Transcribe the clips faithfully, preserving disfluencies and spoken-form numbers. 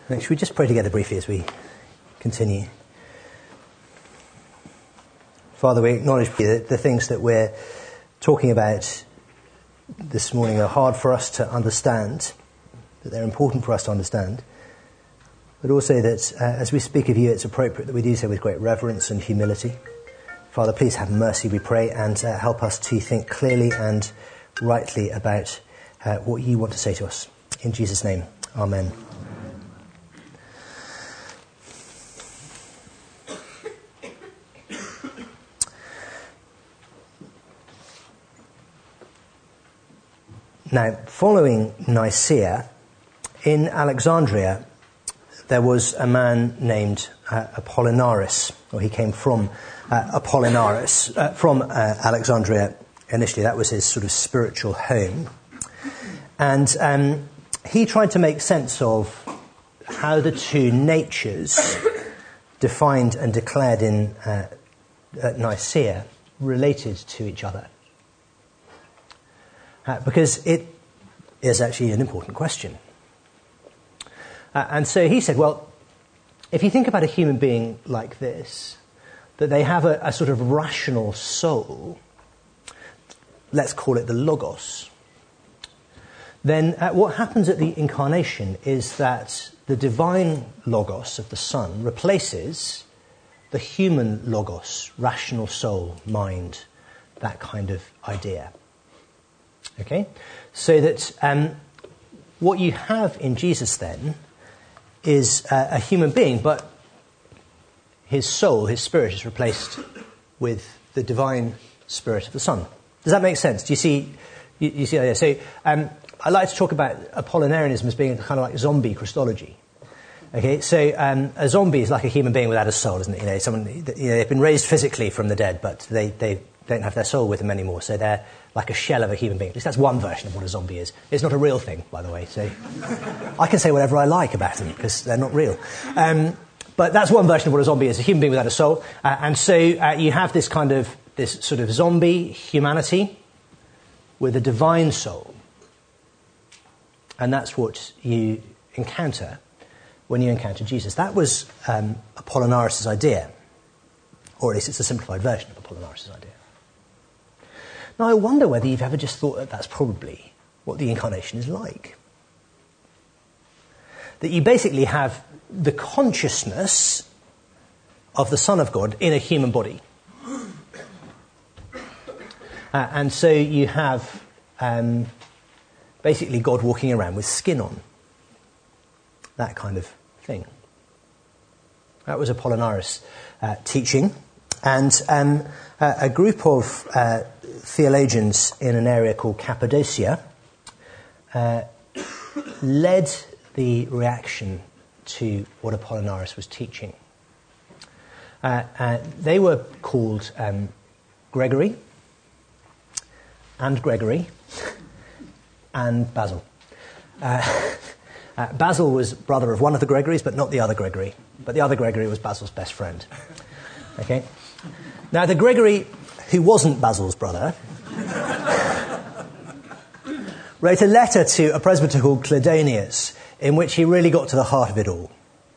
Should we just pray together briefly as we continue? Father, we acknowledge that the things that we're talking about this morning are hard for us to understand, that they're important for us to understand, but also that uh, as we speak of you, it's appropriate that we do so with great reverence and humility. Father, please have mercy, we pray, and uh, help us to think clearly and rightly about uh, what you want to say to us. In Jesus' name, amen. Now, following Nicaea, in Alexandria, there was a man named uh, Apollinaris, or he came from uh, Apollinaris, uh, from uh, Alexandria initially. That was his sort of spiritual home. And um, he tried to make sense of how the two natures defined and declared in uh, at Nicaea related to each other. Uh, because it is actually an important question. Uh, and so he said, well, if you think about a human being like this, that they have a, a sort of rational soul, let's call it the Logos, then uh, what happens at the incarnation is that the divine Logos of the Son replaces the human Logos, rational soul, mind, that kind of idea. Okay, so that um, what you have in Jesus then is uh, a human being, but his soul, his spirit, is replaced with the divine spirit of the Son. Does that make sense? Do you see? You, you see? So um, I like to talk about Apollinarianism as being kind of like zombie Christology. Okay, so um, a zombie is like a human being without a soul, isn't it? You know, someone you know, they've been raised physically from the dead, but they they don't have their soul with them anymore, so they're like a shell of a human being. At least that's one version of what a zombie is. It's not a real thing, by the way, so I can say whatever I like about them, because they're not real. Um, but that's one version of what a zombie is, a human being without a soul. Uh, and so uh, you have this kind of, this sort of zombie humanity with a divine soul. And that's what you encounter when you encounter Jesus. That was um, Apollinaris' idea, or at least it's a simplified version of Apollinaris' idea. Now, I wonder whether you've ever just thought that that's probably what the incarnation is like. That you basically have the consciousness of the Son of God in a human body. Uh, and so you have um, basically God walking around with skin on. That kind of thing. That was Apollinaris' uh, teaching. And um, a, a group of uh, theologians in an area called Cappadocia uh, led the reaction to what Apollinaris was teaching. Uh, uh, they were called um, Gregory, and Gregory, and Basil. Uh, uh, Basil was brother of one of the Gregorys, but not the other Gregory. But the other Gregory was Basil's best friend. Okay. Now, the Gregory who wasn't Basil's brother wrote a letter to a presbyter called Cledonius in which he really got to the heart of it all.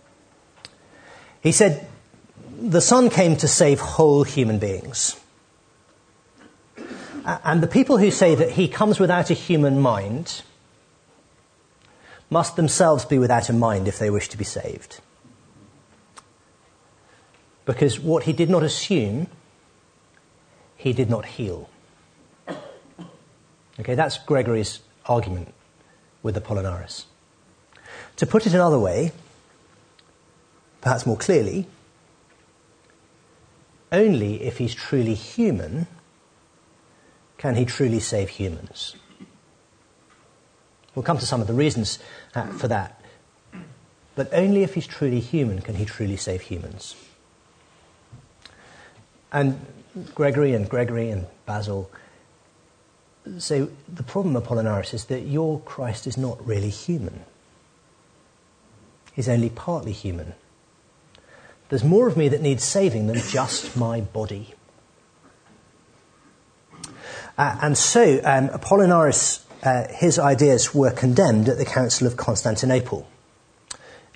He said, the Son came to save whole human beings. And the people who say that he comes without a human mind must themselves be without a mind if they wish to be saved. Because what he did not assume, he did not heal. Okay, that's Gregory's argument with Apollinaris. To put it another way, perhaps more clearly, only if he's truly human can he truly save humans. We'll come to some of the reasons uh, for that. But only if he's truly human can he truly save humans. And Gregory and Gregory and Basil say the problem, Apollinaris, is that your Christ is not really human. He's only partly human. There's more of me that needs saving than just my body. Uh, and so um, Apollinaris, uh, his ideas were condemned at the Council of Constantinople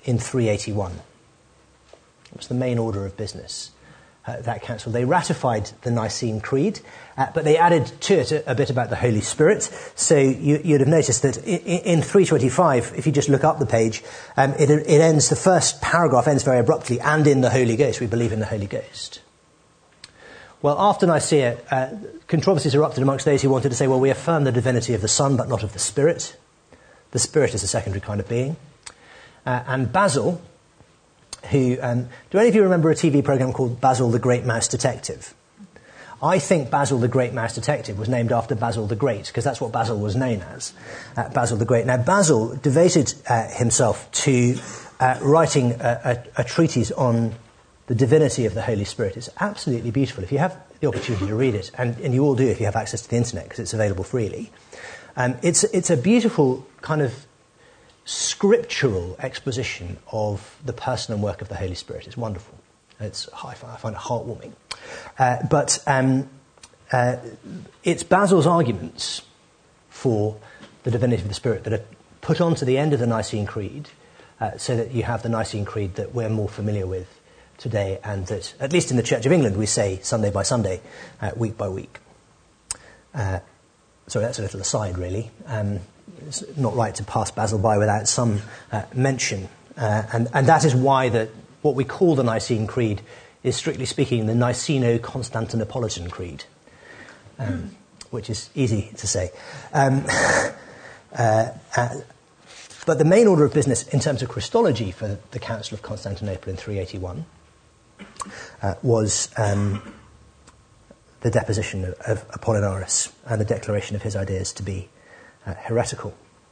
in three eighty-one. It was the main order of business. Uh, that council. They ratified the Nicene Creed, uh, but they added to it a, a bit about the Holy Spirit. So you, you'd have noticed that in, in three twenty-five, if you just look up the page, um, it, it ends, the first paragraph ends very abruptly, and in the Holy Ghost. We believe in the Holy Ghost. Well, after Nicaea, uh, controversies erupted amongst those who wanted to say, well, we affirm the divinity of the Son, but not of the Spirit. The Spirit is a secondary kind of being. Uh, and Basil, who, um, do any of you remember a T V program called Basil the Great Mouse Detective? I think Basil the Great Mouse Detective was named after Basil the Great, because that's what Basil was known as, uh, Basil the Great. Now, Basil devoted uh, himself to uh, writing a, a, a treatise on the divinity of the Holy Spirit. It's absolutely beautiful. If you have the opportunity to read it, and, and you all do if you have access to the internet, because it's available freely, um, it's, it's a beautiful kind of scriptural exposition of the person and work of the Holy Spirit. It's wonderful. It's, I find it heartwarming. Uh, but um, uh, it's Basil's arguments for the divinity of the Spirit that are put onto the end of the Nicene Creed, uh, so that you have the Nicene Creed that we're more familiar with today, and that, at least in the Church of England, we say Sunday by Sunday, uh, week by week. Uh, so that's a little aside, really. Um, It's not right to pass Basil by without some uh, mention. Uh, and, and that is why the, what we call the Nicene Creed is, strictly speaking, the Niceno-Constantinopolitan Creed, um, which is easy to say. Um, uh, uh, but the main order of business in terms of Christology for the Council of Constantinople in three eighty-one uh, was um, the deposition of, of Apollinaris and the declaration of his ideas to be Uh, heretical.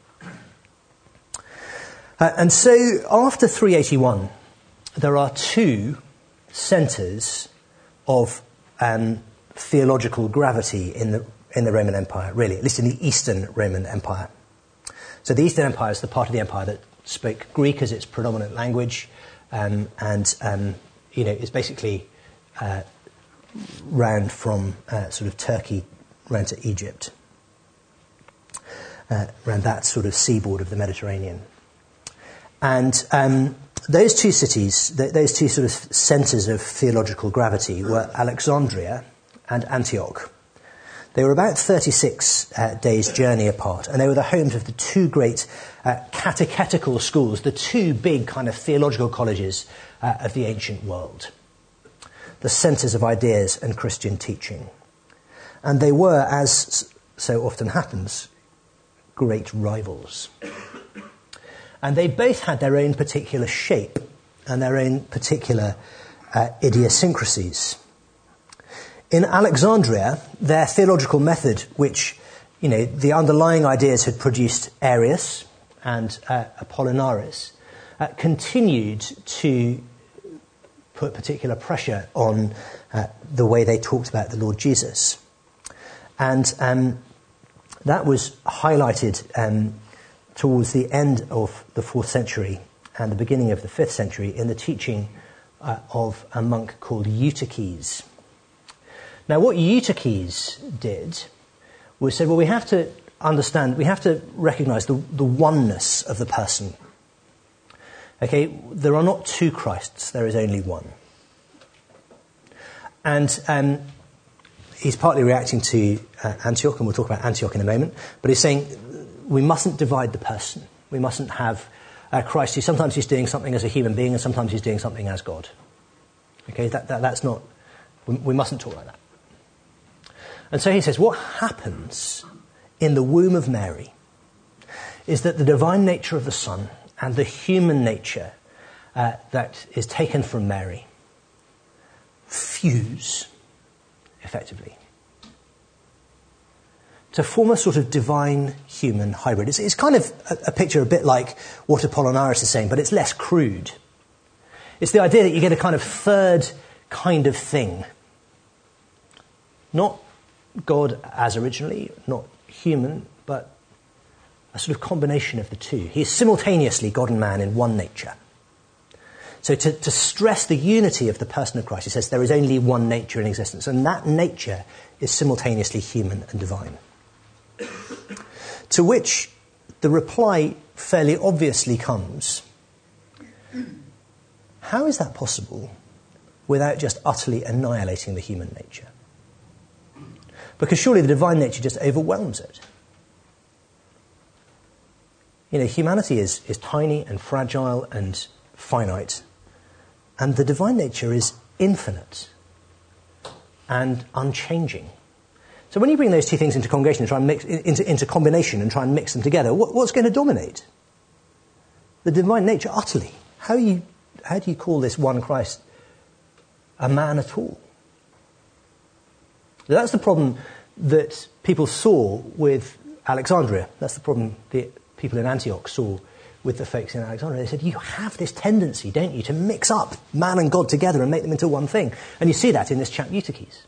Uh, and so after three eighty-one, there are two centres of um, theological gravity in the in the Roman Empire, really, at least in the Eastern Roman Empire. So the Eastern Empire is the part of the empire that spoke Greek as its predominant language, um, and um, you know is basically uh, round from uh, sort of Turkey round to Egypt. Uh, around that sort of seaboard of the Mediterranean. And um, those two cities, th- those two sort of centres of theological gravity were Alexandria and Antioch. They were about thirty-six uh, days' journey apart, and they were the homes of the two great uh, catechetical schools, the two big kind of theological colleges uh, of the ancient world, the centres of ideas and Christian teaching. And they were, as so often happens, great rivals. And they both had their own particular shape and their own particular uh, idiosyncrasies. In Alexandria, their theological method, which, you know, the underlying ideas had produced Arius and uh, Apollinaris, uh, continued to put particular pressure on uh, the way they talked about the Lord Jesus. And um, that was highlighted um, towards the end of the fourth century and the beginning of the fifth century in the teaching uh, of a monk called Eutyches. Now, what Eutyches did was say, well, we have to understand, we have to recognize the, the oneness of the person. Okay, there are not two Christs, there is only one. And um, he's partly reacting to uh, Antioch, and we'll talk about Antioch in a moment, but he's saying we mustn't divide the person. We mustn't have uh, Christ who sometimes he's doing something as a human being and sometimes he's doing something as God. Okay, that, that, that's not, we, we mustn't talk like that. And so he says, what happens in the womb of Mary is that the divine nature of the Son and the human nature uh, that is taken from Mary fuse, effectively, to form a sort of divine-human hybrid. It's, it's kind of a, a picture a bit like what Apollinaris is saying, but it's less crude. It's the idea that you get a kind of third kind of thing. Not God as originally, not human, but a sort of combination of the two. He is simultaneously God and man in one nature. So to, to stress the unity of the person of Christ, he says there is only one nature in existence, and that nature is simultaneously human and divine. To which the reply fairly obviously comes, how is that possible without just utterly annihilating the human nature? Because surely the divine nature just overwhelms it. You know, humanity is, is tiny and fragile and finite, and the divine nature is infinite and unchanging. So when you bring those two things into congregation and try and mix into, into combination and try and mix them together, what, what's going to dominate? The divine nature utterly. How you how do you call this one Christ a man at all? So that's the problem that people saw with Alexandria. That's the problem the people in Antioch saw with the folks in Alexandria. They said, you have this tendency, don't you, to mix up man and God together and make them into one thing. And you see that in this chap Eutyches.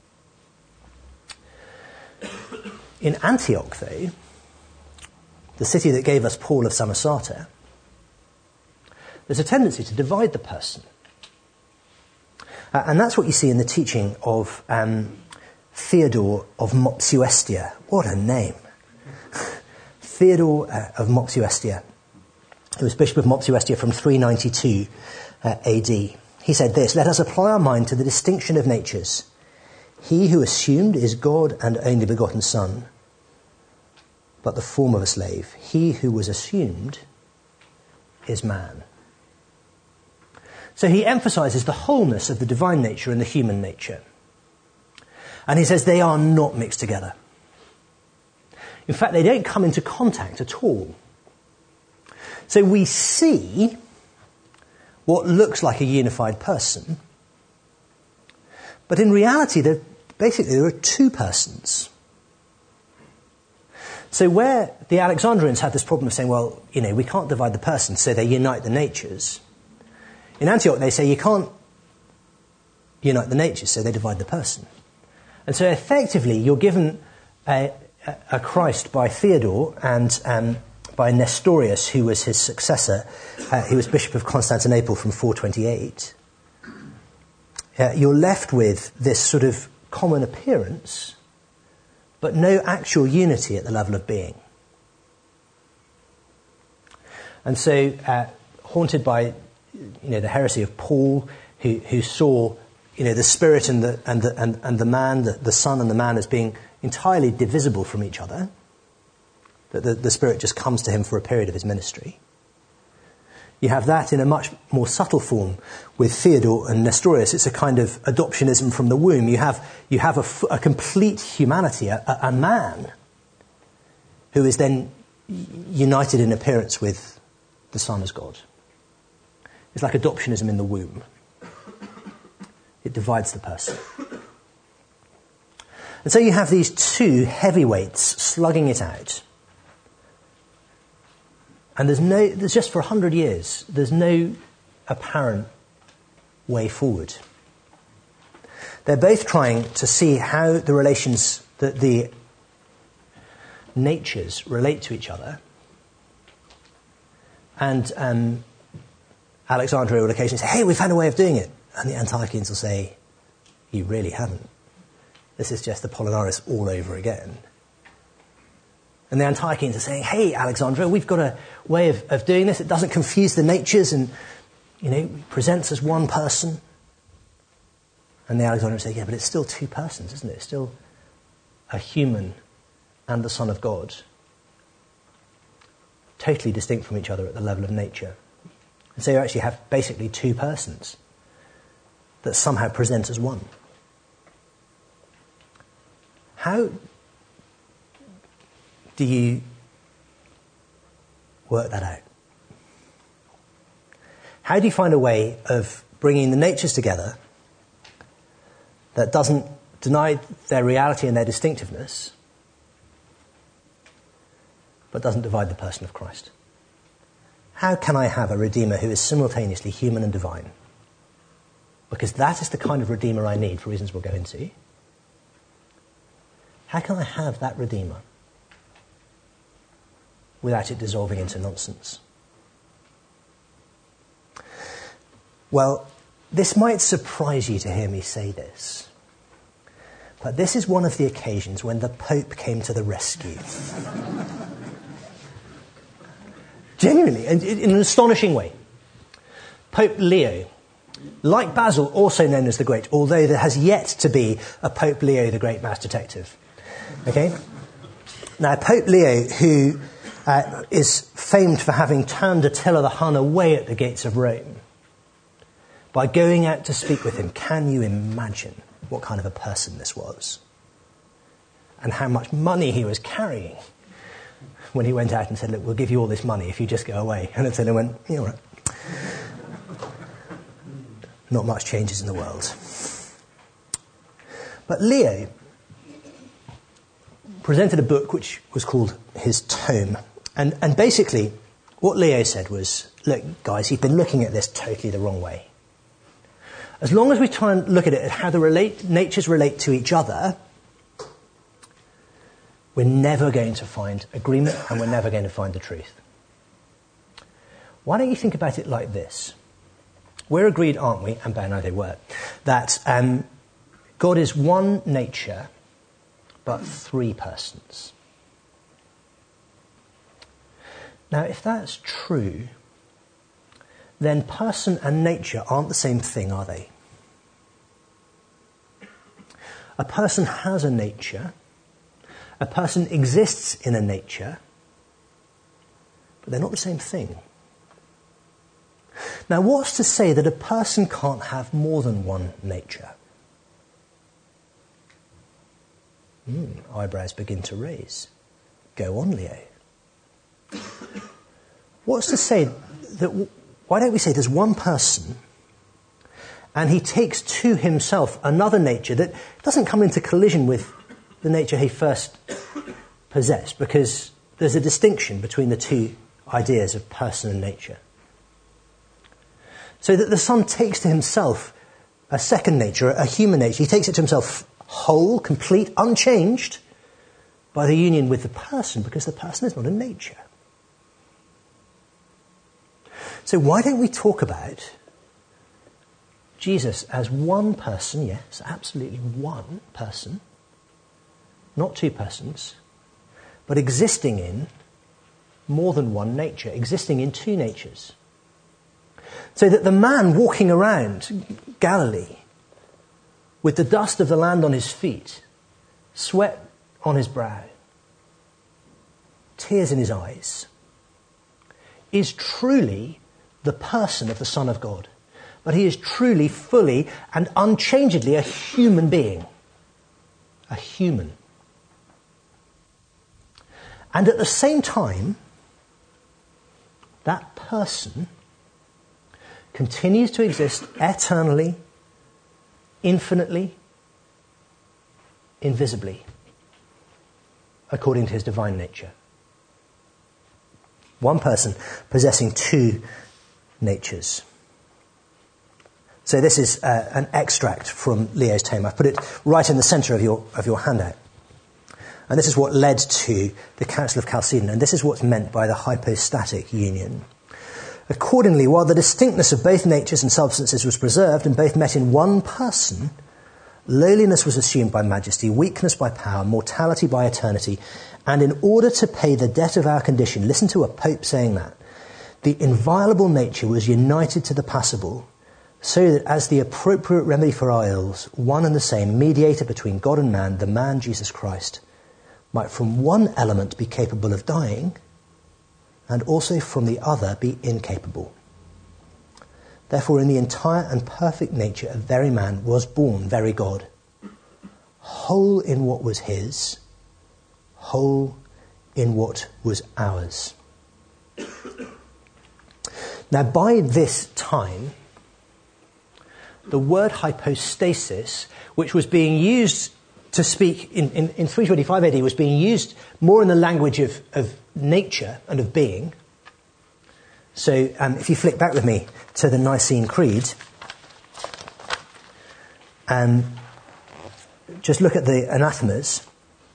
In Antioch, though, the city that gave us Paul of Samosata, there's a tendency to divide the person. Uh, and that's what you see in the teaching of um, Theodore of Mopsuestia. What a name. Theodore uh, of Mopsuestia, who was Bishop of Mopsuestia from three ninety-two uh, A D. He said this, "Let us apply our mind to the distinction of natures. He who assumed is God and only begotten Son, but the form of a slave. He who was assumed is man." So he emphasizes the wholeness of the divine nature and the human nature. And he says they are not mixed together. In fact, they don't come into contact at all. So we see what looks like a unified person, but in reality, there, basically, there are two persons. So where the Alexandrians had this problem of saying, well, you know, we can't divide the person, so they unite the natures. In Antioch, they say you can't unite the natures, so they divide the person. And so effectively, you're given a, a, a Christ by Theodore and um, by Nestorius, who was his successor. Uh, he was Bishop of Constantinople from four twenty-eight. Uh, you're left with this sort of common appearance, but no actual unity at the level of being. And so, uh, haunted by, you know, the heresy of Paul, who, who saw, you know, the spirit and the and the and, and the man, the, the son and the man as being entirely divisible from each other, that the, the spirit just comes to him for a period of his ministry. You have that in a much more subtle form with Theodore and Nestorius. It's a kind of adoptionism from the womb. You have you have a, a complete humanity, a, a man who is then united in appearance with the Son as God. It's like adoptionism in the womb. It divides the person. And so you have these two heavyweights slugging it out. And there's no, there's just for a hundred years, there's no apparent way forward. They're both trying to see how the relations, that the natures relate to each other. And um, Alexandria will occasionally say, hey, we found a way of doing it. And the Antiochians will say, you really haven't. This is just the Apollinaris all over again. And the Antiochians are saying, hey, Alexandria, we've got a way of, of doing this. It doesn't confuse the natures and, you know, presents as one person. And the Alexandrians say, yeah, but it's still two persons, isn't it? It's still a human and the Son of God. Totally distinct from each other at the level of nature. And so you actually have basically two persons that somehow present as one. How do you work that out? How do you find a way of bringing the natures together that doesn't deny their reality and their distinctiveness, but doesn't divide the person of Christ? How can I have a Redeemer who is simultaneously human and divine? Because that is the kind of Redeemer I need, for reasons we'll go into. How can I have that Redeemer without it dissolving into nonsense? Well, this might surprise you to hear me say this, but this is one of the occasions when the Pope came to the rescue. Genuinely, in an astonishing way. Pope Leo, like Basil, also known as the Great, although there has yet to be a Pope Leo the Great Mass Detective. Okay? Now, Pope Leo, who uh, is famed for having turned Attila the Hun away at the gates of Rome, by going out to speak with him, can you imagine what kind of a person this was? And how much money he was carrying when he went out and said, look, we'll give you all this money if you just go away. And Attila went, yeah, all right. Not much changes in the world. But Leo presented a book which was called his Tome. And, and basically, what Leo said was, look, guys, you've been looking at this totally the wrong way. As long as we try and look at it at how the relate, natures relate to each other, we're never going to find agreement and we're never going to find the truth. Why don't you think about it like this? We're agreed, aren't we, and by now they were, that um, God is one nature, but three persons. Now, if that's true, then person and nature aren't the same thing, are they? A person has a nature. A person exists in a nature, but they're not the same thing. Now, what's to say that a person can't have more than one nature? Mm, eyebrows begin to raise. Go on, Leo. What's to say that, why don't we say there's one person and he takes to himself another nature that doesn't come into collision with the nature he first possessed, because there's a distinction between the two ideas of person and nature. So that the Son takes to himself a second nature, a human nature. He takes it to himself whole, complete, unchanged by the union with the person, because the person is not a nature. So why don't we talk about Jesus as one person, yes, absolutely one person, not two persons, but existing in more than one nature, existing in two natures. So that the man walking around Galilee with the dust of the land on his feet, sweat on his brow, tears in his eyes, is truly the person of the Son of God. But he is truly, fully, and unchangeably a human being. A human. And at the same time, that person continues to exist eternally, infinitely, invisibly, according to his divine nature. One person possessing two natures. So this is uh, an extract from Leo's Tome. I've put it right in the centre of your of your handout. And this is what led to the Council of Chalcedon, and this is what's meant by the hypostatic union. Accordingly, while the distinctness of both natures and substances was preserved and both met in one person, lowliness was assumed by majesty, weakness by power, mortality by eternity, and in order to pay the debt of our condition, listen to a pope saying that, the inviolable nature was united to the passible, so that as the appropriate remedy for our ills, one and the same mediator between God and man, the man Jesus Christ, might from one element be capable of dying, and also from the other be incapable. Therefore, in the entire and perfect nature of very man was born very God, whole in what was his, whole in what was ours. Now, by this time, the word hypostasis, which was being used to speak in, in, in three twenty-five A D, was being used more in the language of, of nature and of being. So um, if you flick back with me to the Nicene Creed, um, just look at the anathemas,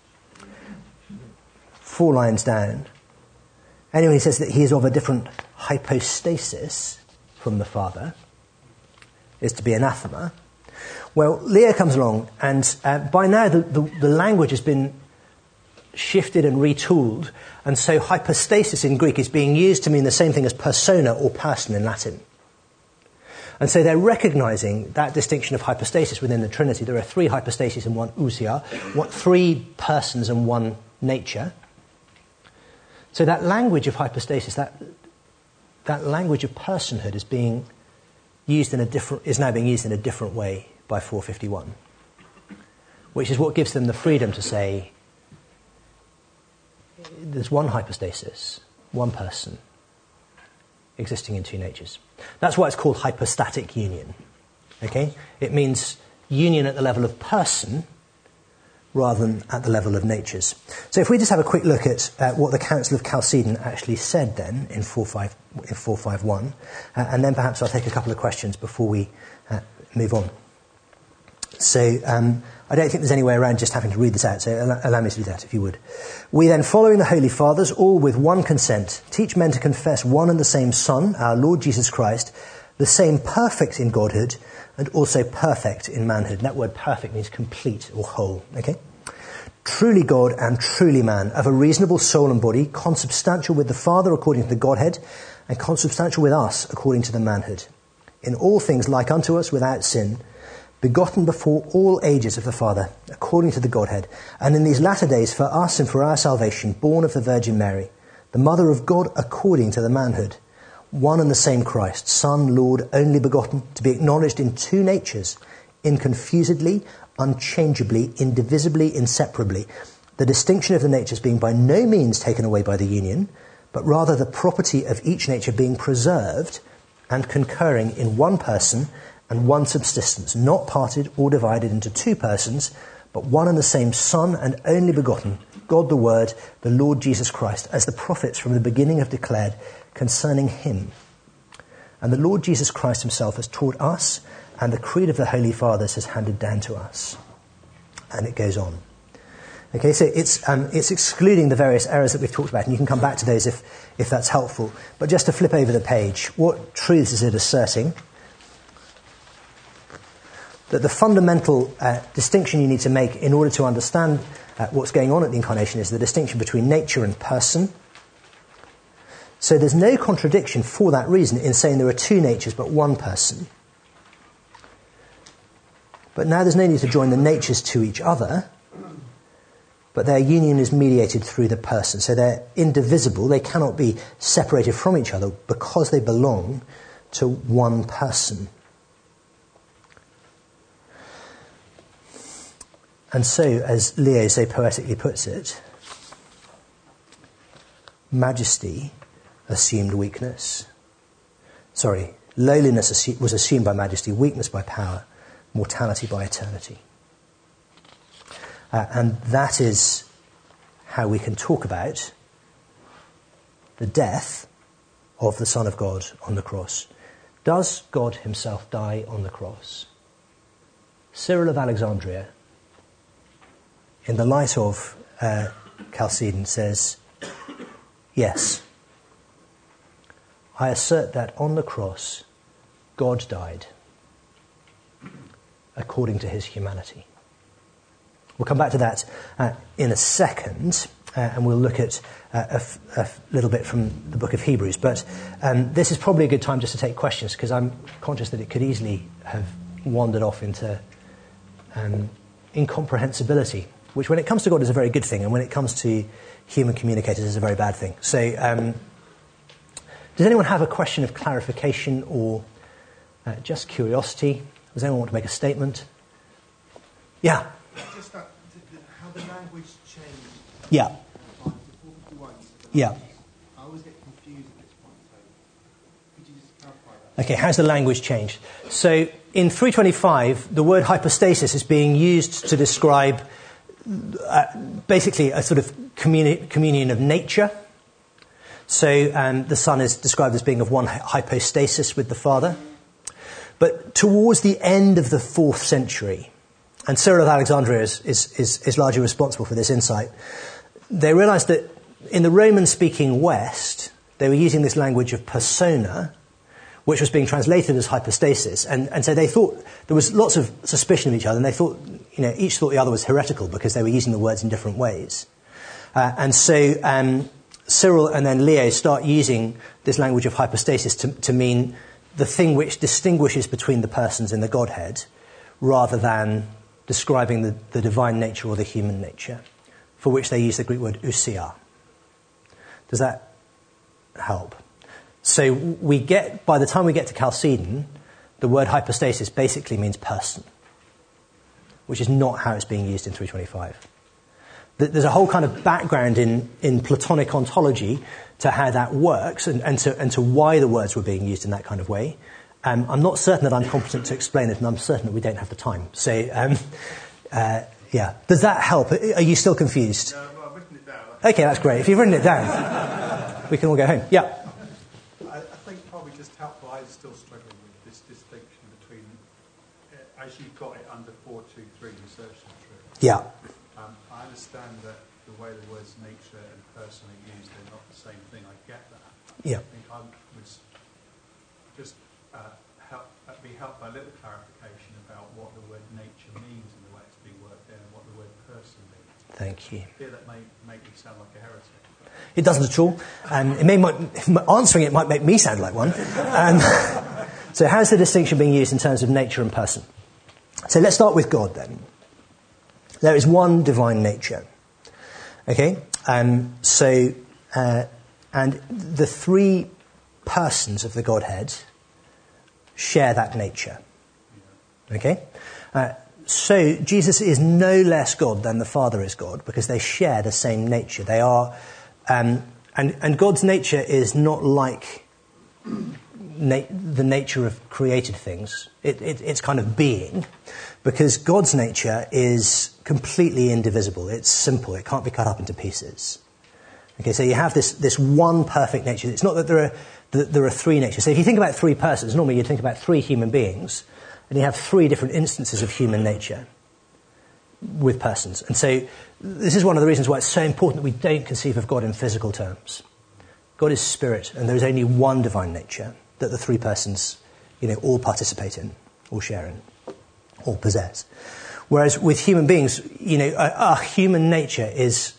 four lines down. Anyway, he says that he is of a different hypostasis from the Father, is to be anathema. Well, Leo comes along, and uh, by now the, the, the language has been shifted and retooled, and so hypostasis in Greek is being used to mean the same thing as persona or person in Latin. And so they're recognizing that distinction of hypostasis within the Trinity. There are three hypostases and one ousia, what, three persons and one nature. So that language of hypostasis, that that language of personhood is being used in a different is now being used in a different way by four fifty-one, which is what gives them the freedom to say there's one hypostasis, one person, existing in two natures. That's why it's called hypostatic union. Okay? It means union at the level of person rather than at the level of natures. So if we just have a quick look at uh, what the Council of Chalcedon actually said then in four fifty-one, uh, and then perhaps I'll take a couple of questions before we uh, move on. So um, I don't think there's any way around just having to read this out, so allow, allow me to do that if you would. We then, following the Holy Fathers, all with one consent, teach men to confess one and the same Son, our Lord Jesus Christ, the same perfect in Godhood and also perfect in manhood. And that word perfect means complete or whole. Okay? Truly God and truly man, of a reasonable soul and body, consubstantial with the Father according to the Godhead, and consubstantial with us according to the manhood. In all things like unto us without sin, begotten before all ages of the Father, according to the Godhead, and in these latter days for us and for our salvation, born of the Virgin Mary, the Mother of God according to the manhood, one and the same Christ, Son, Lord, only begotten, to be acknowledged in two natures, inconfusedly, unchangeably, indivisibly, inseparably, the distinction of the natures being by no means taken away by the union, but rather the property of each nature being preserved and concurring in one person and one subsistence, not parted or divided into two persons, but one and the same Son and only begotten, God the Word, the Lord Jesus Christ, as the prophets from the beginning have declared concerning him. And the Lord Jesus Christ himself has taught us, and the creed of the Holy Fathers has handed down to us. And it goes on. Okay, so it's um, it's excluding the various errors that we've talked about, and you can come back to those if, if that's helpful. But just to flip over the page, what truths is it asserting? That the fundamental uh, distinction you need to make in order to understand uh, what's going on at the Incarnation is the distinction between nature and person. So there's no contradiction for that reason in saying there are two natures but one person. But now there's no need to join the natures to each other, but their union is mediated through the person. So they're indivisible, they cannot be separated from each other because they belong to one person. And so, as Leo so poetically puts it, majesty assumed weakness. Sorry, lowliness assu- was assumed by majesty, weakness by power, mortality by eternity. Uh, and that is how we can talk about the death of the Son of God on the cross. Does God himself die on the cross? Cyril of Alexandria, in the light of uh, Chalcedon, says, yes, I assert that on the cross, God died according to his humanity. We'll come back to that uh, in a second, uh, and we'll look at uh, a, f- a f- little bit from the book of Hebrews. But um, this is probably a good time just to take questions, because I'm conscious that it could easily have wandered off into um, incomprehensibility, which when it comes to God is a very good thing, and when it comes to human communicators is a very bad thing. So um, does anyone have a question of clarification or uh, just curiosity? Does anyone want to make a statement? Yeah? Just that, the, the, how the language changed. Yeah. Like, the yeah. I always get confused at this point, so could you just clarify that? Okay, how's the language changed? So in three twenty-five, the word hypostasis is being used to describe uh, basically a sort of communi- communion of nature. So um, the Son is described as being of one hypostasis with the Father. But towards the end of the fourth century, and Cyril of Alexandria is, is, is, is largely responsible for this insight, they realized that in the Roman-speaking West, they were using this language of persona, which was being translated as hypostasis. And, and so they thought there was lots of suspicion of each other, and they thought, you know, each thought the other was heretical because they were using the words in different ways. Uh, and so um, Cyril and then Leo start using this language of hypostasis to, to mean the thing which distinguishes between the persons in the Godhead, rather than describing the, the divine nature or the human nature, for which they use the Greek word ousia. Does that help? So we get, by the time we get to Chalcedon, the word hypostasis basically means person, which is not how it's being used in three twenty-five. There's a whole kind of background in, in Platonic ontology to how that works and, and, to, and to why the words were being used in that kind of way. Um, I'm not certain that I'm competent to explain it, and I'm certain that we don't have the time. So, um, uh, yeah. Does that help? Are you still confused? No, well, I've written it down. Okay, that's great. If you've written it down, we can all go home. Yeah. I, I think probably just helpful, I'm still struggling with this distinction between, uh, as you've got it under four two three, research and truth. Yeah. Um, I understand that the way the words nature and person are used, they're not the same thing. I get that. Yeah. I think I would s- just uh, help, uh, be helped by a little clarification about what the word nature means and the way it's being worked there, and what the word person means. Thank you. I fear that may make me sound like a heretic. It doesn't at all. Um, it may might, answering it might make me sound like one. Um, so how's the distinction being used in terms of nature and person? So let's start with God then. There is one divine nature. Okay? Um, so, uh, and the three persons of the Godhead share that nature. Okay? Uh, so Jesus is no less God than the Father is God, because they share the same nature. They are, um, and, and God's nature is not like na- the nature of created things. It, it, it's kind of being, because God's nature is completely indivisible. It's simple. It can't be cut up into pieces. Okay, so you have this, this one perfect nature. It's not that there are that there are three natures. So if you think about three persons, normally you'd think about three human beings, and you have three different instances of human nature with persons. And so this is one of the reasons why it's so important that we don't conceive of God in physical terms. God is spirit, and there is only one divine nature that the three persons, you know, all participate in, all share in, all possess. Whereas with human beings, you know, our, our human nature is,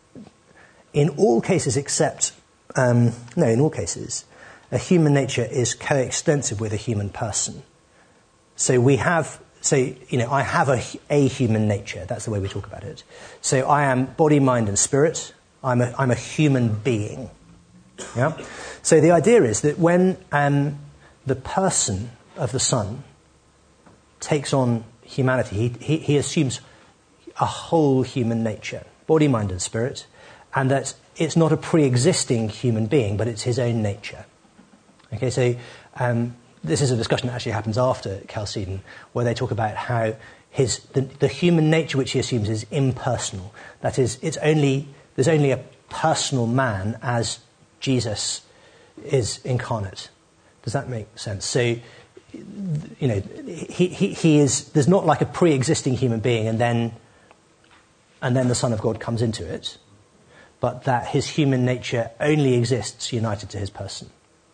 in all cases except, um, no, in all cases, a human nature is coextensive with a human person. So we have, so, you know, I have a, a human nature. That's the way we talk about it. So I am body, mind, and spirit. I'm a, I'm a human being. Yeah? So the idea is that when um, the person of the Son takes on humanity, he, he, he assumes a whole human nature, body, mind, and spirit, and that it's not a pre-existing human being, but it's his own nature. Okay, so um, this is a discussion that actually happens after Chalcedon, where they talk about how his the, the human nature which he assumes is impersonal. That is, it's only there's only a personal man as Jesus is incarnate. Does that make sense? So, you know, he, he, he is, there's not like a pre-existing human being and then and then the Son of God comes into it, but that his human nature only exists united to his person.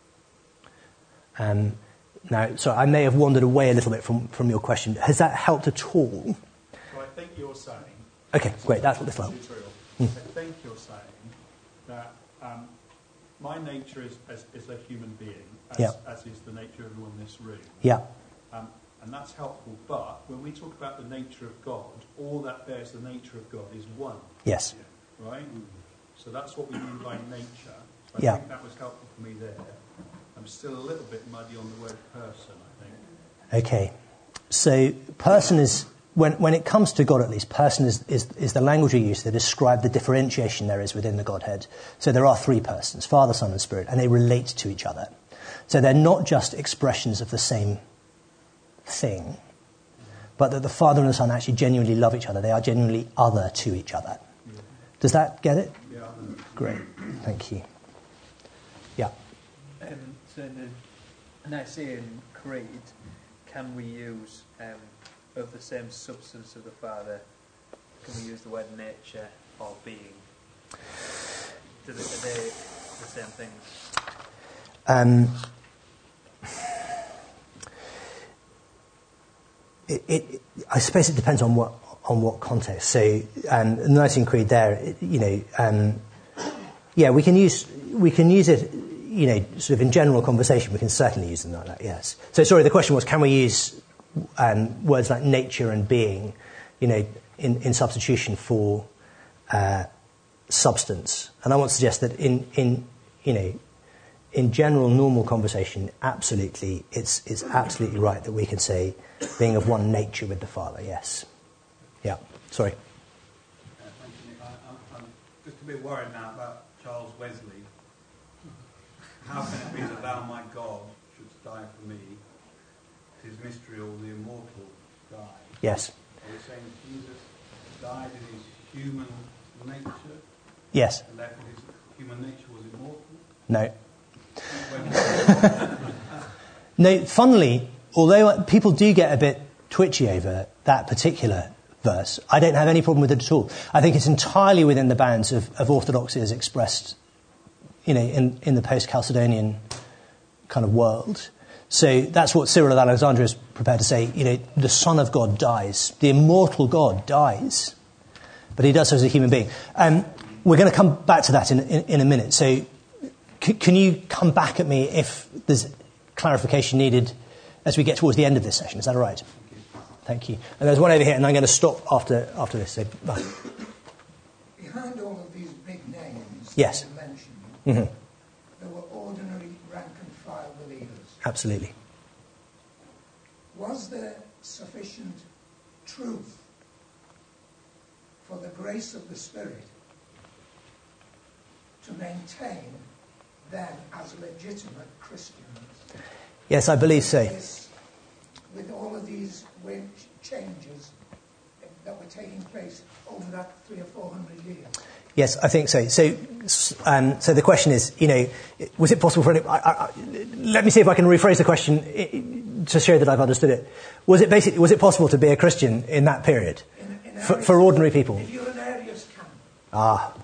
Um, now, so I may have wandered away a little bit from, from your question. Has that helped at all? So I think you're saying... Okay, great, that's what this will help. I think you're saying that um, my nature is, is, is a human being, as, Yeah. as is the nature of everyone in this room. Yeah. Um, and that's helpful, but when we talk about the nature of God, all that bears the nature of God is one. Yes. Right? So that's what we mean by nature. So I Yeah. think that was helpful for me there. I'm still a little bit muddy on the word person, I think. Okay. So person is, when, when it comes to God at least, person is, is, is the language we use to describe the differentiation there is within the Godhead. So there are three persons, Father, Son, and Spirit, and they relate to each other. So they're not just expressions of the same thing, but that the Father and the Son actually genuinely love each other. They are genuinely other to each other. Yeah. Does that get it? Yeah. Great. Thank you. Yeah. Um, so in the Nicene Creed, can we use, um, of the same substance of the Father, can we use the word nature or being? Do they, are they the same things? Um, it, it, I suppose it depends on what on what context. So, um, the Nicene Creed, there, it, you know, um, yeah, we can use we can use it. you know, sort of in general conversation, we can certainly use them like that, yes. So, sorry, the question was, can we use um, words like nature and being, you know, in, in substitution for uh, substance? And I want to suggest that in, in, you know, in general, normal conversation, absolutely, it's it's absolutely right that we can say being of one nature with the Father, yes. Yeah, sorry. Uh, thank you, Nick. I, I'm, I'm just a bit worried now about Charles Wesley. How can it be that thou, my God, shouldst die for me? 'Tis mystery all the immortal die. Yes. Are we saying Jesus died in his human nature? Yes. And therefore his human nature was immortal? No. No, funnily, although people do get a bit twitchy over that particular verse, I don't have any problem with it at all. I think it's entirely within the bounds of, of orthodoxy as expressed, you know, in, in the post-Chalcedonian kind of world. So that's what Cyril of Alexandria is prepared to say, you know, the Son of God dies, the immortal God dies, but he does so as a human being. Um, we're going to come back to that in, in, in a minute. So c- can you come back at me if there's clarification needed as we get towards the end of this session? Is that all right? Thank you. And there's one over here, and I'm going to stop after after this. So, bye. Behind all of these big names yes. that you mentioned, Mm-hmm. there were ordinary rank and file believers. Absolutely. Was there sufficient truth for the grace of the Spirit to maintain them as legitimate Christians? Yes, I believe so. This, with all of these wind changes that were taking place over that three or four hundred years? Yes, I think so. So, um, so the question is, you know, was it possible for any... I, I, let me see if I can rephrase the question to show that I've understood it. Was it basically, was it possible to be a Christian in that period in, in for, for ordinary people? If you're an Arius camp. Ah.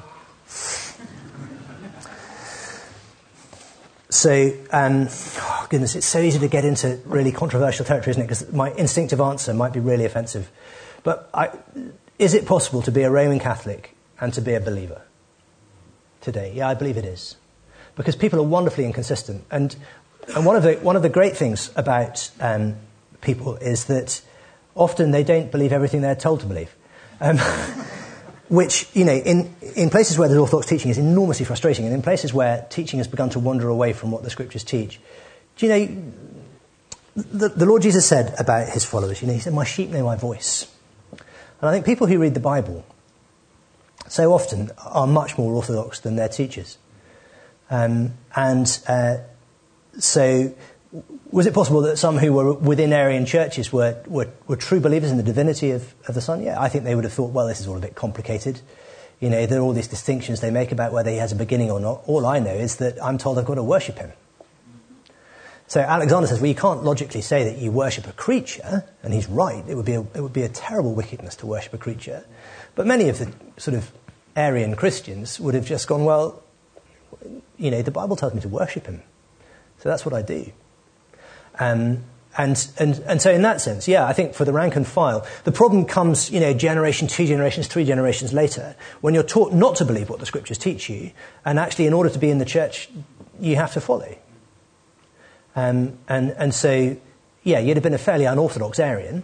So, um, oh goodness, it's so easy to get into really controversial territory, isn't it? Because my instinctive answer might be really offensive. But I, is it possible to be a Roman Catholic and to be a believer today? Yeah, I believe it is. Because people are wonderfully inconsistent. And and one of the one of the great things about um, people is that often they don't believe everything they're told to believe. Um, which, you know, in, in places where the Orthodox teaching is enormously frustrating, and in places where teaching has begun to wander away from what the Scriptures teach, do you know, the, the Lord Jesus said about his followers, you know, he said, my sheep know my voice. And I think people who read the Bible so often are much more orthodox than their teachers. Um, and uh, so was it possible that some who were within Arian churches were, were, were true believers in the divinity of, of the Son? Yeah, I think they would have thought, well, this is all a bit complicated. You know, there are all these distinctions they make about whether he has a beginning or not. All I know is that I'm told I've got to worship him. So Alexander says, well, you can't logically say that you worship a creature, and he's right. It would be a, it would be a terrible wickedness to worship a creature. But many of the sort of Arian Christians would have just gone, well, you know, the Bible tells me to worship him. So that's what I do. Um, and, and, and so in that sense, yeah, I think for the rank and file, the problem comes, you know, generation, two generations, three generations later, when you're taught not to believe what the Scriptures teach you, and actually in order to be in the church, you have to follow. Um, and, and so, yeah, you'd have been a fairly unorthodox Arian,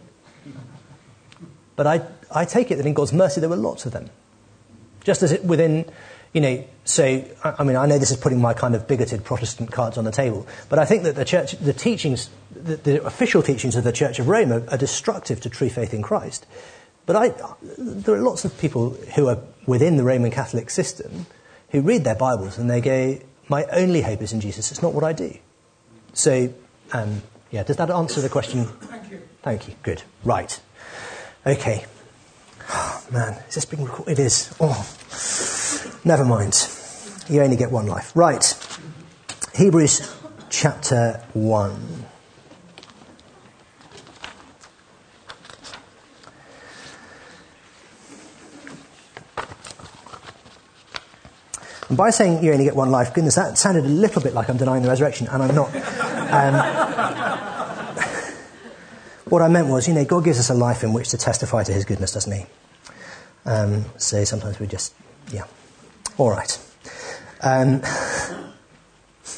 but I, I take it that in God's mercy there were lots of them. Just as it within, you know, so, I, I mean, I know this is putting my kind of bigoted Protestant cards on the table, but I think that the church, the teachings, the, the official teachings of the Church of Rome are, are destructive to true faith in Christ. But I, there are lots of people who are within the Roman Catholic system who read their Bibles and they go, my only hope is in Jesus, it's not what I do. So, um, yeah, does that answer the question? Thank you. Thank you. Good. Right. Okay. Oh, man, is this being recorded? It is. Oh, never mind. You only get one life. Right. Hebrews chapter one. And by saying you only get one life, goodness, that sounded a little bit like I'm denying the resurrection, and I'm not. Um, what I meant was, you know, God gives us a life in which to testify to his goodness, doesn't he? Um, so sometimes we just, yeah. All right. Um,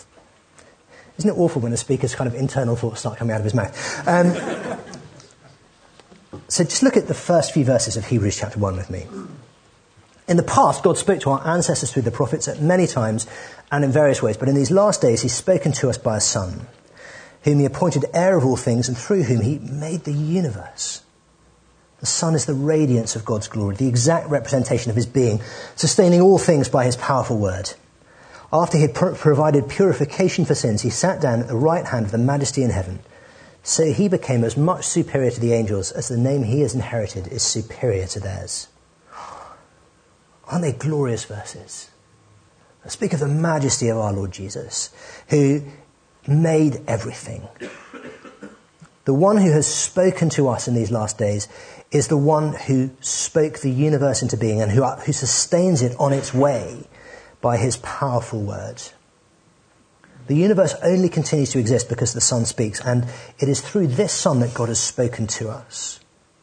Isn't it awful when a speaker's kind of internal thoughts start coming out of his mouth? Um, so just look at the first few verses of Hebrews chapter one with me. In the past, God spoke to our ancestors through the prophets at many times and in various ways, but in these last days he's spoken to us by a Son, whom he appointed heir of all things and through whom he made the universe. The Son is the radiance of God's glory, the exact representation of his being, sustaining all things by his powerful word. After he had pro- provided purification for sins, he sat down at the right hand of the Majesty in heaven. So he became as much superior to the angels as the name he has inherited is superior to theirs. Aren't they glorious verses? I speak of the majesty of our Lord Jesus, who made everything. The one who has spoken to us in these last days is the one who spoke the universe into being and who, who sustains it on its way by his powerful word. The universe only continues to exist because the Son speaks, and it is through this Son that God has spoken to us.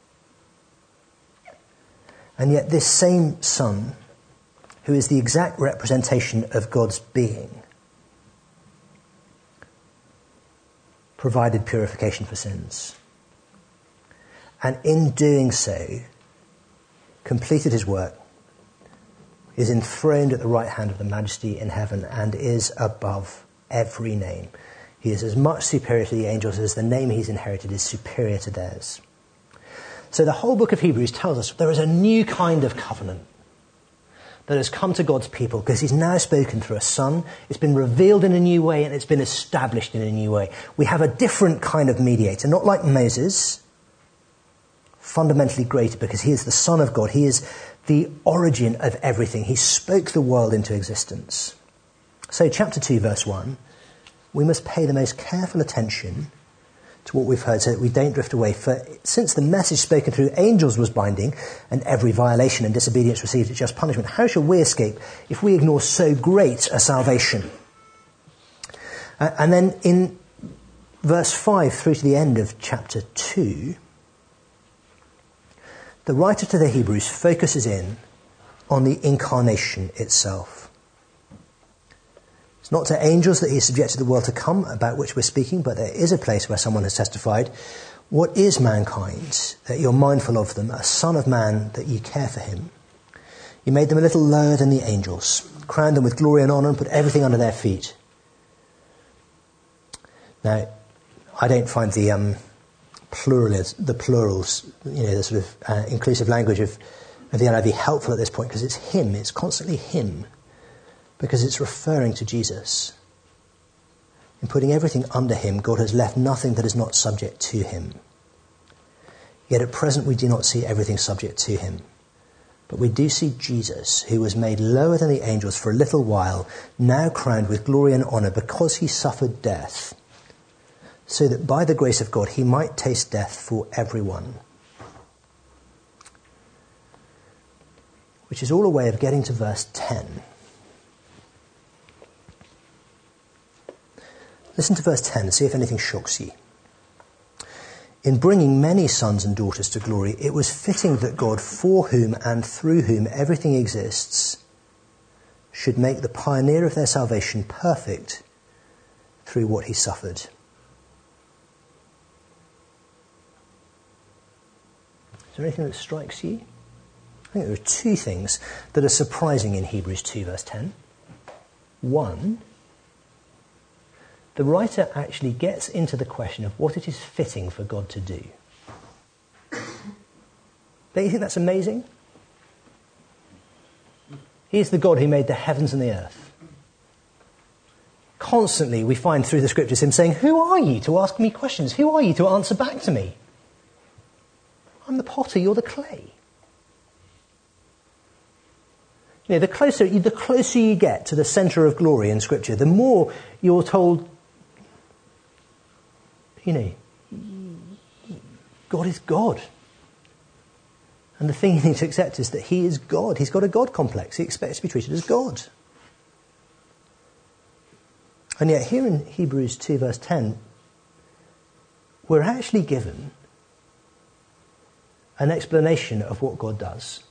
And yet this same Son, who is the exact representation of God's being, provided purification for sins. And in doing so, completed his work, is enthroned at the right hand of the Majesty in heaven, and is above every name. He is as much superior to the angels as the name he's inherited is superior to theirs. So the whole book of Hebrews tells us there is a new kind of covenant that has come to God's people because he's now spoken through a Son. It's been revealed in a new way and it's been established in a new way. We have a different kind of mediator, not like Moses, fundamentally greater because he is the Son of God. He is the origin of everything. He spoke the world into existence. So chapter two, verse one, we must pay the most careful attention to what we've heard so that we don't drift away. For since the message spoken through angels was binding and every violation and disobedience received its just punishment, how shall we escape if we ignore so great a salvation? Uh, and then in verse five through to the end of chapter two, the writer to the Hebrews focuses in on the incarnation itself. It's not to angels that he subjected the world to come, about which we're speaking, but there is a place where someone has testified, what is mankind, that you're mindful of them, a son of man, that you care for him? You made them a little lower than the angels, crowned them with glory and honour, and put everything under their feet. Now, I don't find the um, plurals, the plurals, you know, the sort of uh, inclusive language of, of the N I V helpful at this point, because it's him, it's constantly him. Because it's referring to Jesus. In putting everything under him, God has left nothing that is not subject to him. Yet at present we do not see everything subject to him. But we do see Jesus, who was made lower than the angels for a little while, now crowned with glory and honour because he suffered death, so that by the grace of God he might taste death for everyone. Which is all a way of getting to verse ten. Listen to verse ten and see if anything shocks you. In bringing many sons and daughters to glory, it was fitting that God, for whom and through whom everything exists, should make the pioneer of their salvation perfect through what he suffered. Is there anything that strikes you? I think there are two things that are surprising in Hebrews two, verse ten. One, the writer actually gets into the question of what it is fitting for God to do. Don't you think that's amazing? He is the God who made the heavens and the earth. Constantly we find through the scriptures him saying, who are you to ask me questions? Who are you to answer back to me? I'm the potter, you're the clay. You know, the closer, the closer you get to the centre of glory in Scripture, the more you're told, you know, God is God. And the thing you need to accept is that he is God. He's got a God complex. He expects to be treated as God. And yet here in Hebrews two verse ten, we're actually given an explanation of what God does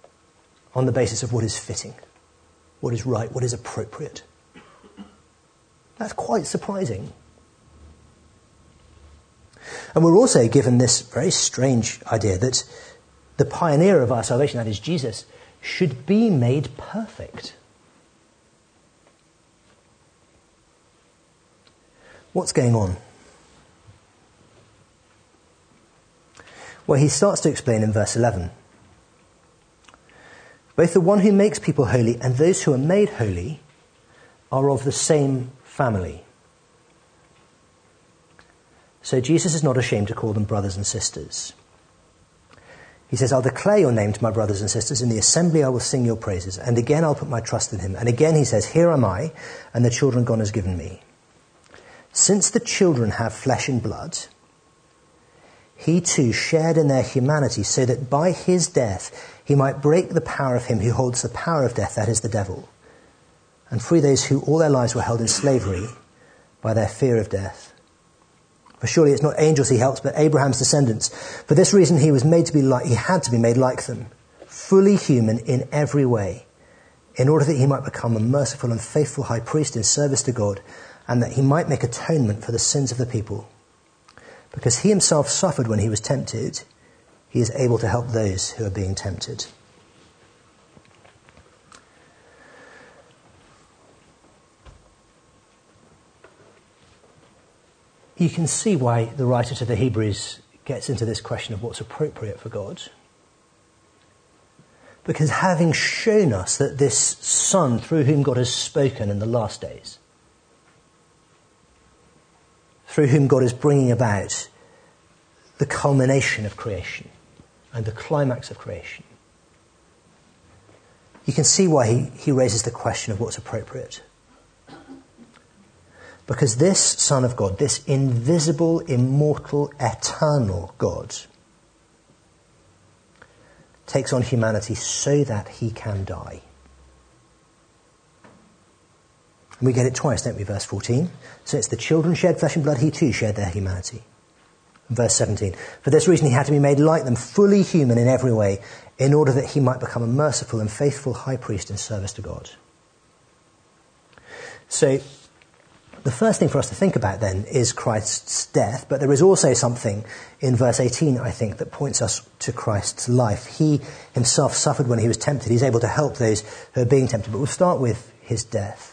on the basis of what is fitting, what is right, what is appropriate. That's quite surprising. And we're also given this very strange idea that the pioneer of our salvation, that is Jesus, should be made perfect. What's going on? Well, he starts to explain in verse eleven. Both the one who makes people holy and those who are made holy are of the same family. So Jesus is not ashamed to call them brothers and sisters. He says, I'll declare your name to my brothers and sisters. In the assembly I will sing your praises. And again I'll put my trust in him. And again he says, here am I, and the children God has given me. Since the children have flesh and blood, he too shared in their humanity, so that by his death he might break the power of him who holds the power of death, that is the devil, and free those who all their lives were held in slavery by their fear of death. For surely it's not angels he helps, but Abraham's descendants. For this reason he was made to be like, he had to be made like them, fully human in every way, in order that he might become a merciful and faithful high priest in service to God, and that he might make atonement for the sins of the people. Because he himself suffered when he was tempted, he is able to help those who are being tempted. You can see why the writer to the Hebrews gets into this question of what's appropriate for God. Because having shown us that this Son, through whom God has spoken in the last days, through whom God is bringing about the culmination of creation and the climax of creation, you can see why he, he raises the question of what's appropriate. Because this Son of God, this invisible, immortal, eternal God, takes on humanity so that he can die. And we get it twice, don't we? Verse fourteen. So it's the children shed flesh and blood, he too shared their humanity. Verse seventeen. For this reason he had to be made like them, fully human in every way, in order that he might become a merciful and faithful high priest in service to God. So the first thing for us to think about then is Christ's death, but there is also something in verse eighteen, I think, that points us to Christ's life. He himself suffered when he was tempted. He's able to help those who are being tempted. But we'll start with his death.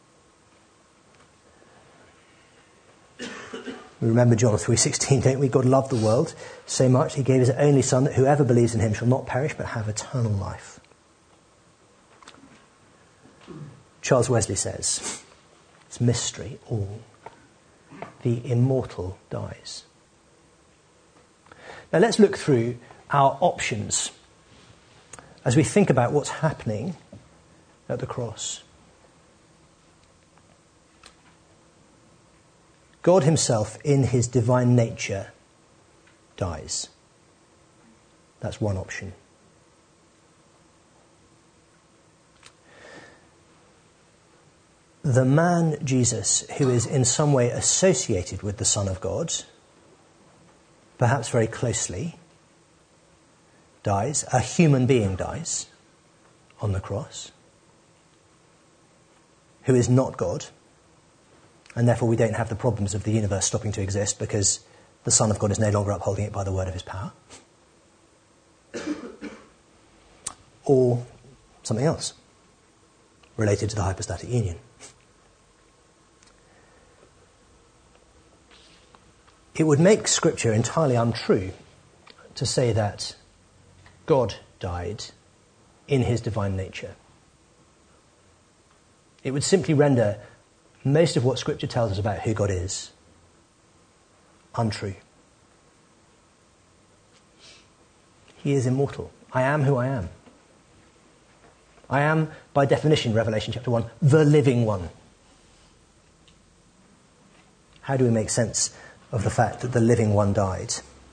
We remember John three sixteen, don't we? God loved the world so much he gave his only Son, that whoever believes in him shall not perish but have eternal life. Charles Wesley says, it's mystery all. The immortal dies. Now let's look through our options as we think about what's happening at the cross. God himself, in his divine nature, dies. That's one option. The man, Jesus, who is in some way associated with the Son of God, perhaps very closely, dies. A human being dies on the cross, who is not God. And therefore we don't have the problems of the universe stopping to exist because the Son of God is no longer upholding it by the word of his power. Or something else related to the hypostatic union. It would make Scripture entirely untrue to say that God died in his divine nature. It would simply render most of what Scripture tells us about who God is untrue. He is immortal. I am who I am. I am, by definition, Revelation chapter one, the living one. How do we make sense of the fact that the living one died?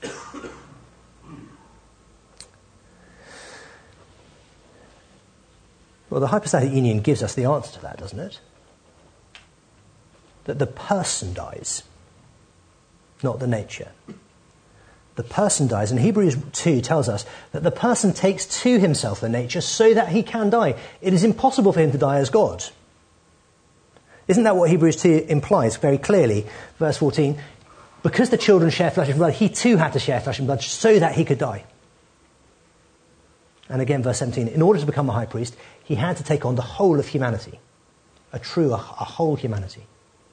Well, the hypostatic union gives us the answer to that, doesn't it? That the person dies, not the nature. The person dies, and Hebrews two tells us that the person takes to himself the nature so that he can die. It is impossible for him to die as God. Isn't that what Hebrews two implies very clearly? Verse fourteen, because the children share flesh and blood, he too had to share flesh and blood so that he could die. And again, verse seventeen, in order to become a high priest, he had to take on the whole of humanity, a true, a, a whole humanity.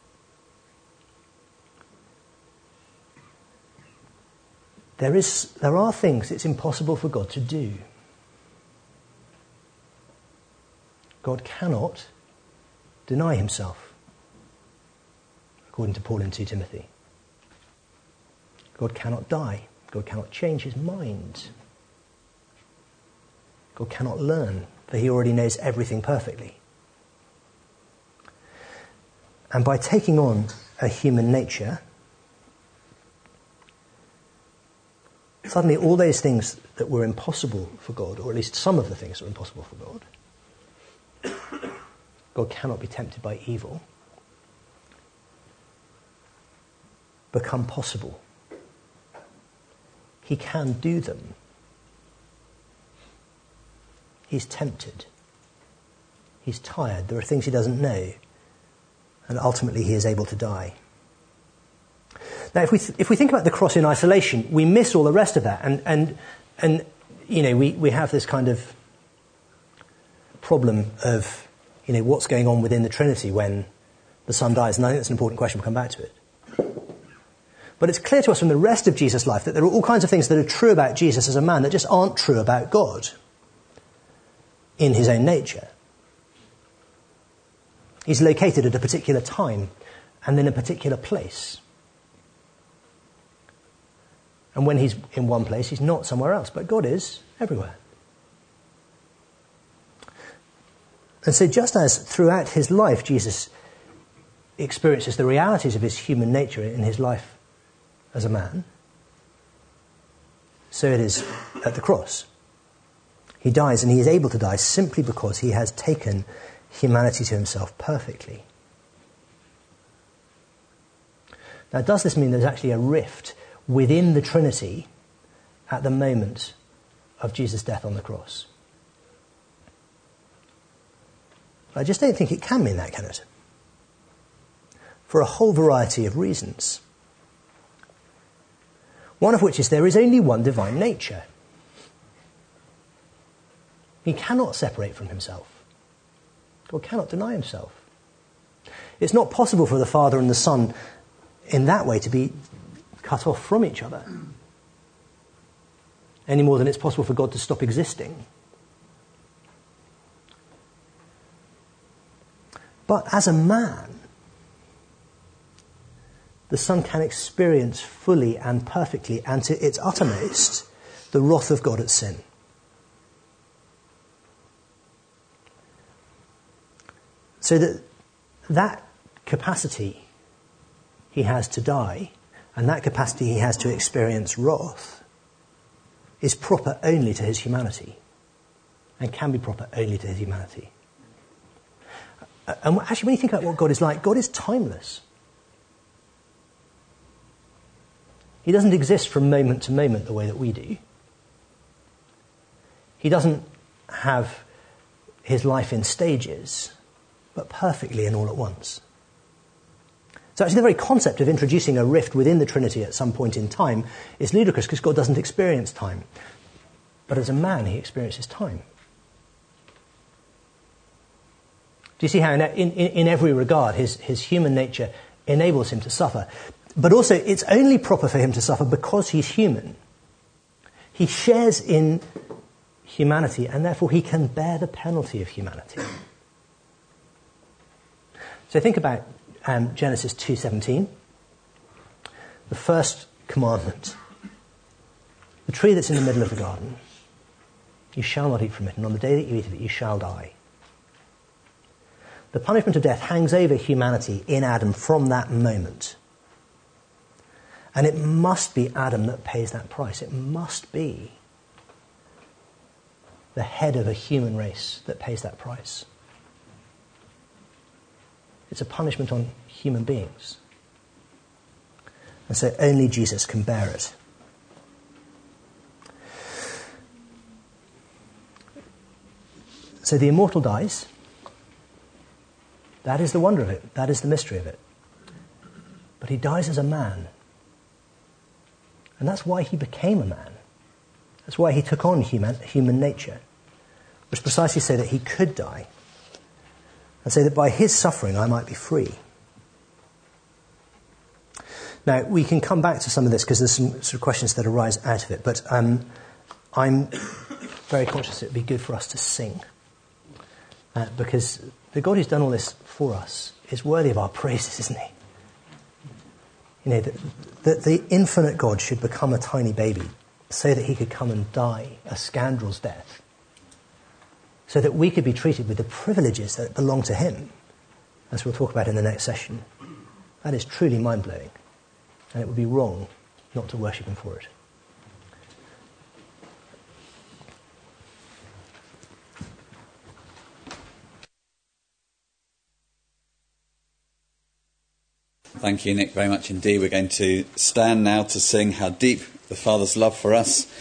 There is, there are things it's impossible for God to do. God cannot deny himself, according to Paul in Second Timothy. God cannot die. God cannot change his mind. God cannot learn, for he already knows everything perfectly. And by taking on a human nature, suddenly all those things that were impossible for God, or at least some of the things that were impossible for God, God cannot be tempted by evil, become possible. He can do them. He's tempted. He's tired. There are things he doesn't know. And ultimately he is able to die. Now, if we th- if we think about the cross in isolation, we miss all the rest of that. And, and, and you know, we, we have this kind of problem of, you know, what's going on within the Trinity when the Son dies. And I think that's an important question. We'll come back to it. But it's clear to us from the rest of Jesus' life that there are all kinds of things that are true about Jesus as a man that just aren't true about God in his own nature. He's located at a particular time and in a particular place. And when he's in one place, he's not somewhere else. But God is everywhere. And so just as throughout his life, Jesus experiences the realities of his human nature in his life as a man, so it is at the cross. He dies, and he is able to die simply because he has taken humanity to himself perfectly. Now, does this mean there's actually a rift within the Trinity at the moment of Jesus' death on the cross? I just don't think it can mean that, can it? For a whole variety of reasons. One of which is there is only one divine nature. He cannot separate from himself. God cannot deny himself. It's not possible for the Father and the Son in that way to be cut off from each other, any more than it's possible for God to stop existing. But as a man, the Son can experience fully and perfectly and to its uttermost the wrath of God at sin. So that that capacity he has to die and that capacity he has to experience wrath is proper only to his humanity and can be proper only to his humanity. And actually, when you think about what God is like, God is timeless. He doesn't exist from moment to moment the way that we do. He doesn't have his life in stages, but perfectly and all at once. So actually the very concept of introducing a rift within the Trinity at some point in time is ludicrous because God doesn't experience time. But as a man, he experiences time. Do you see how in, in, in every regard his, his human nature enables him to suffer? But also it's only proper for him to suffer because he's human. He shares in humanity and therefore he can bear the penalty of humanity. So think about um, Genesis two seventeen, the first commandment. The tree that's in the middle of the garden, you shall not eat from it, and on the day that you eat of it, you shall die. The punishment of death hangs over humanity in Adam from that moment. And it must be Adam that pays that price. It must be the head of a human race that pays that price. It's a punishment on human beings. And so only Jesus can bear it. So the immortal dies. That is the wonder of it. That is the mystery of it. But he dies as a man. And that's why he became a man. That's why he took on human, human nature. Was precisely so that he could die. And so that by his suffering I might be free. Now, we can come back to some of this because there's some sort of questions that arise out of it. But um, I'm very conscious it would be good for us to sing. Uh, because the God who's done all this for us is worthy of our praises, isn't he? You know, that the, the infinite God should become a tiny baby so that he could come and die a scoundrel's death. So that we could be treated with the privileges that belong to him, as we'll talk about in the next session. That is truly mind-blowing. And it would be wrong not to worship him for it. Thank you, Nick, very much indeed. We're going to stand now to sing How Deep the Father's Love for Us.